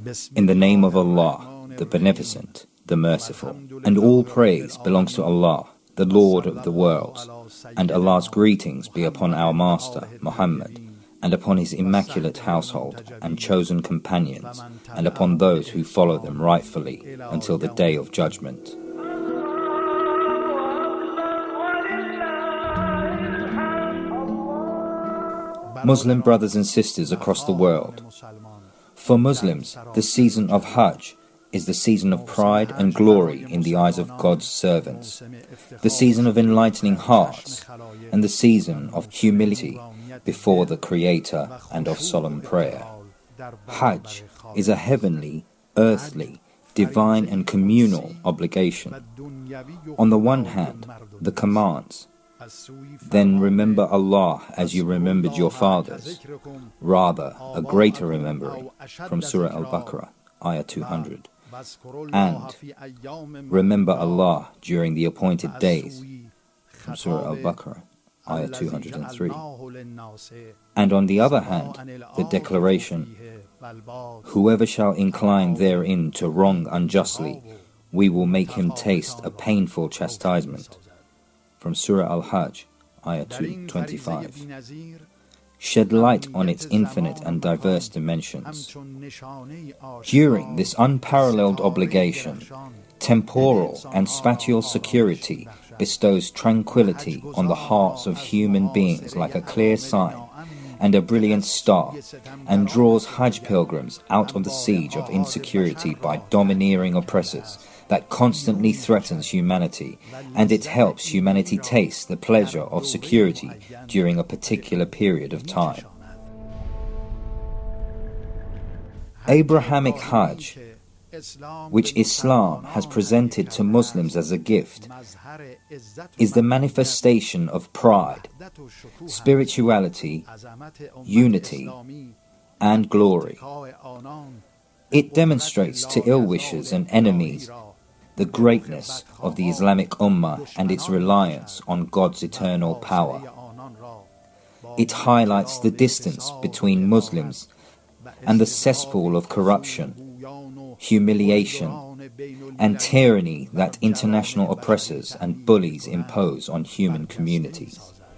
In the name of Allah, the Beneficent, the Merciful. And all praise belongs to Allah, the Lord of the worlds. And Allah's greetings be upon our Master, Muhammad, and upon his immaculate household and chosen companions, and upon those who follow them rightfully until the Day of Judgment. Muslim brothers and sisters across the world, for Muslims, the season of Hajj is the season of pride and glory in the eyes of God's servants, the season of enlightening hearts, and the season of humility before the Creator and of solemn prayer. Hajj is a heavenly, earthly, divine and communal obligation. On the one hand, the commands, then remember Allah as you remembered your fathers, rather a greater remembering, from Surah Al-Baqarah, Ayah 200. And remember Allah during the appointed days, from Surah Al-Baqarah, Ayah 203. And on the other hand, the declaration, whoever shall incline therein to wrong unjustly, we will make him taste a painful chastisement, from Surah Al-Hajj, Ayah 225. Shed light on its infinite and diverse dimensions. During this unparalleled obligation, temporal and spatial security bestows tranquility on the hearts of human beings like a clear sign and a brilliant star, and draws Hajj pilgrims out of the siege of insecurity by domineering oppressors that constantly threatens humanity, and it helps humanity taste the pleasure of security during a particular period of time. Abrahamic Hajj, which Islam has presented to Muslims as a gift, is the manifestation of pride, spirituality, unity, and glory. It demonstrates to ill-wishers and enemies the greatness of the Islamic Ummah and its reliance on God's eternal power. It highlights the distance between Muslims and the cesspool of corruption, humiliation, and tyranny that international oppressors and bullies impose on human communities.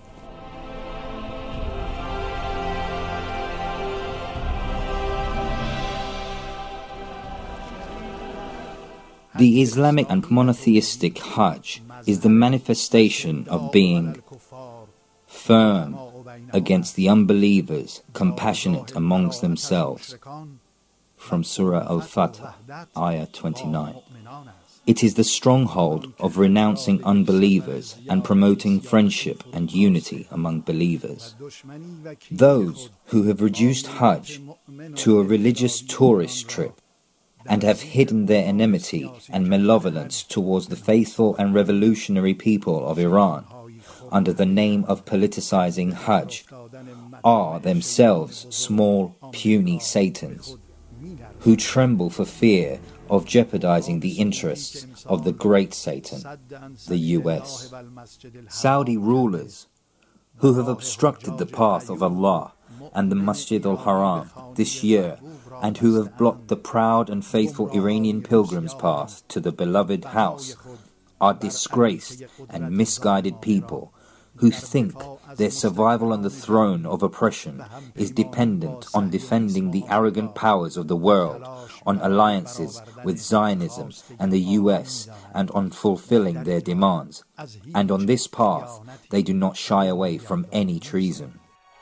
The Islamic and monotheistic Hajj is the manifestation of being firm against the unbelievers, compassionate amongst themselves, from Surah Al-Fatah, Ayah 29. It is the stronghold of renouncing unbelievers and promoting friendship and unity among believers. Those who have reduced Hajj to a religious tourist trip and have hidden their enmity and malevolence towards the faithful and revolutionary people of Iran under the name of politicizing Hajj are themselves small, puny Satans who tremble for fear of jeopardizing the interests of the great Satan, the US. Saudi rulers who have obstructed the path of Allah and the Masjid al-Haram this year, and who have blocked the proud and faithful Iranian pilgrims' path to the beloved house, are disgraced and misguided people who think their survival on the throne of oppression is dependent on defending the arrogant powers of the world, on alliances with Zionism and the US, and on fulfilling their demands. And on this path, they do not shy away from any treason.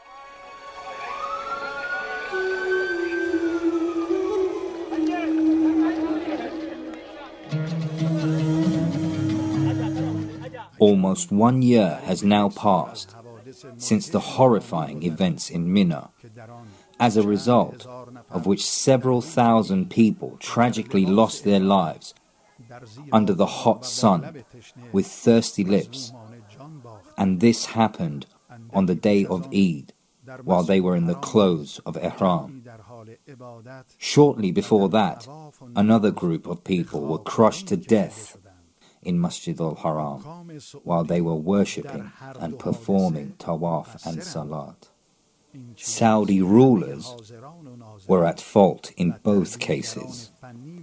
Almost 1 year has now passed since the horrifying events in Mina, as a result of which several thousand people tragically lost their lives under the hot sun with thirsty lips. And this happened on the day of Eid, while they were in the clothes of Ihram. Shortly before that, another group of people were crushed to death in Masjid al-Haram while they were worshipping and performing tawaf and salat. Saudi rulers were at fault in both cases.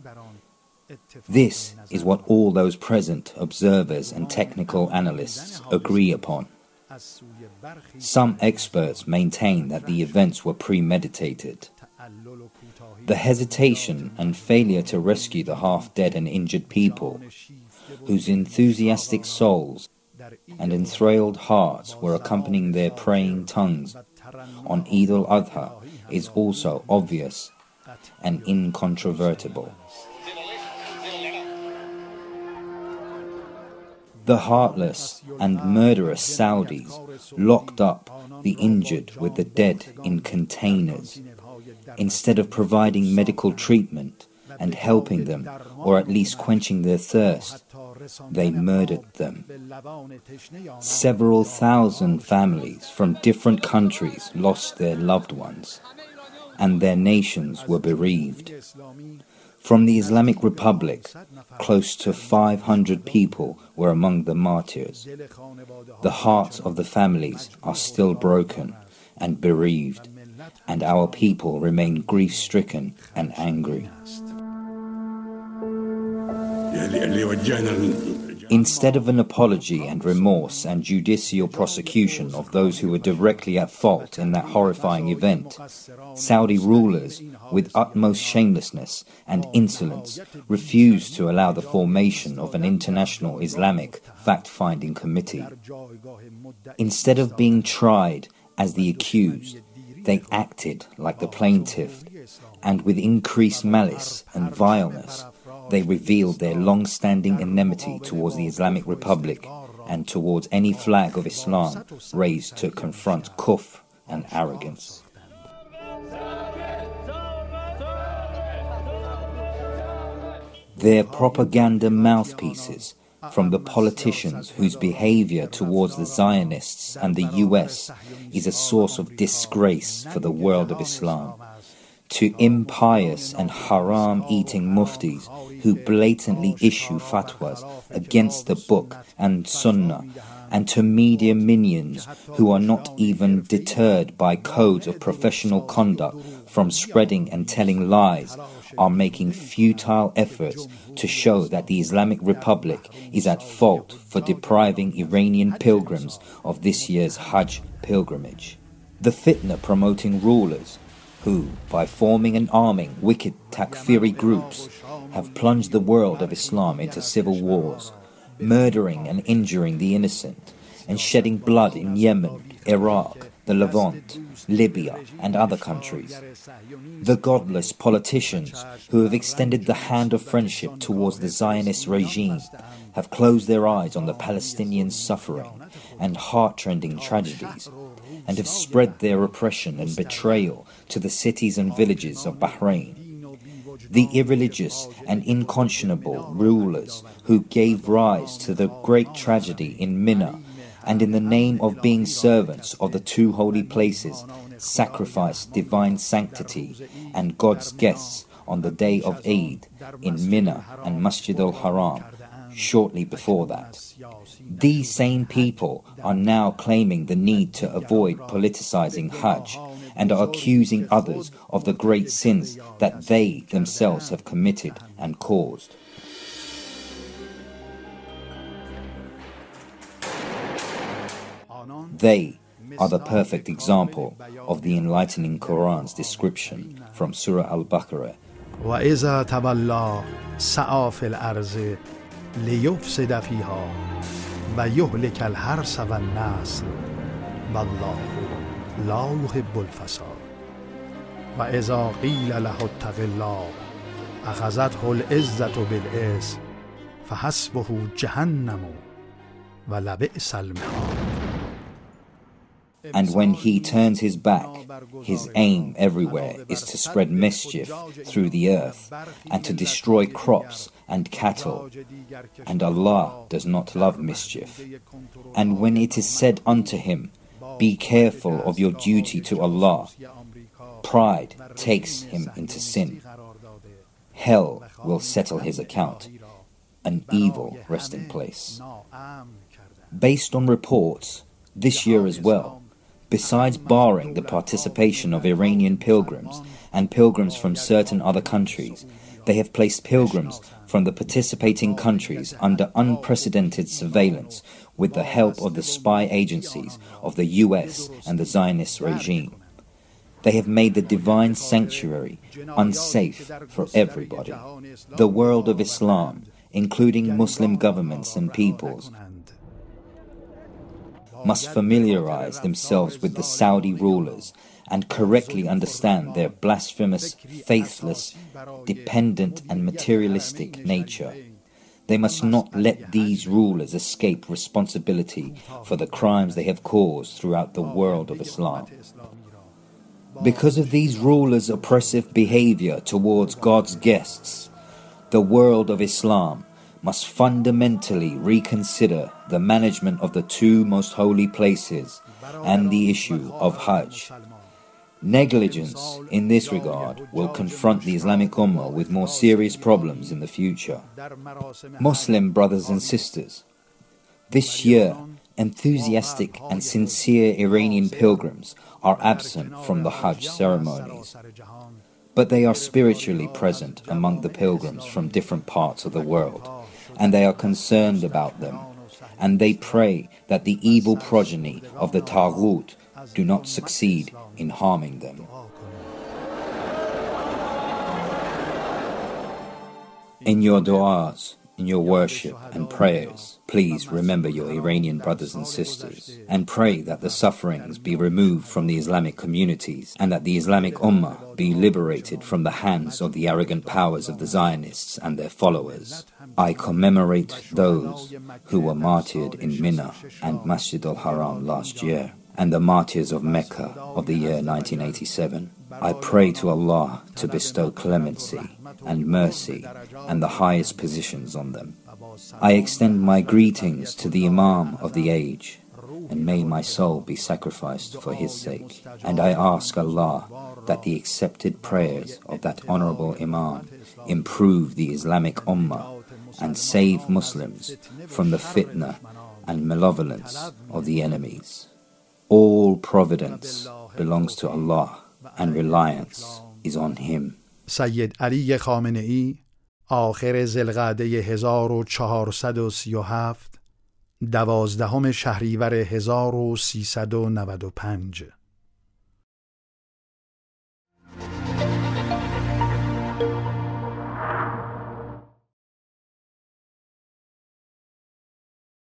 This is what all those present observers and technical analysts agree upon. Some experts maintain that the events were premeditated. The hesitation and failure to rescue the half-dead and injured people, whose enthusiastic souls and enthralled hearts were accompanying their praying tongues on Eid al-Adha, is also obvious and incontrovertible. The heartless and murderous Saudis locked up the injured with the dead in containers. Instead of providing medical treatment and helping them, or at least quenching their thirst, they murdered them. Several thousand families from different countries lost their loved ones, and their nations were bereaved. From the Islamic Republic, close to 500 people were among the martyrs. The hearts of the families are still broken and bereaved, and our people remain grief-stricken and angry. Instead of an apology and remorse and judicial prosecution of those who were directly at fault in that horrifying event, Saudi rulers, with utmost shamelessness and insolence, refused to allow the formation of an international Islamic fact-finding committee. Instead of being tried as the accused, they acted like the plaintiff, and with increased malice and vileness, they revealed their long-standing enmity towards the Islamic Republic and towards any flag of Islam raised to confront kufr and arrogance. Their propaganda mouthpieces, from the politicians whose behavior towards the Zionists and the US is a source of disgrace for the world of Islam, to impious and haram-eating muftis who blatantly issue fatwas against the book and sunnah, and to media minions who are not even deterred by codes of professional conduct from spreading and telling lies, are making futile efforts to show that the Islamic Republic is at fault for depriving Iranian pilgrims of this year's Hajj pilgrimage. The fitna-promoting rulers, who, by forming and arming wicked Takfiri groups, have plunged the world of Islam into civil wars, murdering and injuring the innocent, and shedding blood in Yemen, Iraq, the Levant, Libya, and other countries. The godless politicians who have extended the hand of friendship towards the Zionist regime have closed their eyes on the Palestinian suffering and heart-rending tragedies, and have spread their oppression and betrayal to the cities and villages of Bahrain. The irreligious and unconscionable rulers who gave rise to the great tragedy in Mina, and in the name of being servants of the two holy places, sacrificed divine sanctity and God's guests on the day of Eid in Mina and Masjid al-Haram shortly before that. These same people are now claiming the need to avoid politicizing Hajj and are accusing others of the great sins that they themselves have committed and caused. They are the perfect example of the enlightening Quran's description from Surah Al-Baqarah. وَإِذَا تَوَلَّى سَعَى فِي الْأَرْضِ لِيُفْسِدَ فِيهَا وَيُهْلِكَ الْحَرْثَ وَالنَّسْلَ وَاللَّهُ لَا يُحِبُّ الْفَسَادَ وَإِذَا قِيلَ لَهُ اتَّقِ اللَّهَ أَخَذَتْهُ الْعِزَّةُ بِالْإِثْمِ فَحَسْبُهُ جَهَنَّمُ وَلَبِئْسَ الْمِهَادُ. And when he turns his back, his aim everywhere is to spread mischief through the earth and to destroy crops and cattle, and Allah does not love mischief. And when it is said unto him, be careful of your duty to Allah, pride takes him into sin. Hell will settle his account, an evil resting place. Based on reports, this year as well, Besides barring the participation of Iranian pilgrims and pilgrims from certain other countries, they have placed pilgrims from the participating countries under unprecedented surveillance with the help of the spy agencies of the US and the Zionist regime. They have made the divine sanctuary unsafe for everybody. The world of Islam, including Muslim governments and peoples, must familiarize themselves with the Saudi rulers and correctly understand their blasphemous, faithless, dependent and materialistic nature. They must not let these rulers escape responsibility for the crimes they have caused throughout the world of Islam. Because of these rulers' oppressive behavior towards God's guests, the world of Islam must fundamentally reconsider the management of the two most holy places and the issue of Hajj. Negligence in this regard will confront the Islamic Ummah with more serious problems in the future. Muslim brothers and sisters, this year, enthusiastic and sincere Iranian pilgrims are absent from the Hajj ceremonies, but they are spiritually present among the pilgrims from different parts of the world, and they are concerned about them, and they pray that the evil progeny of the Taghut do not succeed in harming them. In your du'as, in your worship and prayers, please remember your Iranian brothers and sisters, and pray that the sufferings be removed from the Islamic communities and that the Islamic Ummah be liberated from the hands of the arrogant powers of the Zionists and their followers. I commemorate those who were martyred in Mina and Masjid al-Haram last year, and the martyrs of Mecca of the year 1987. I pray to Allah to bestow clemency and mercy and the highest positions on them. I extend my greetings to the Imam of the age, and may my soul be sacrificed for his sake. And I ask Allah that the accepted prayers of that honorable Imam improve the Islamic Ummah and save Muslims from the fitna and malevolence of the enemies. All providence belongs to Allah and reliance is on him. سید علی خامنه ای آخر ذوالقعده 1437 12 شهریور 1395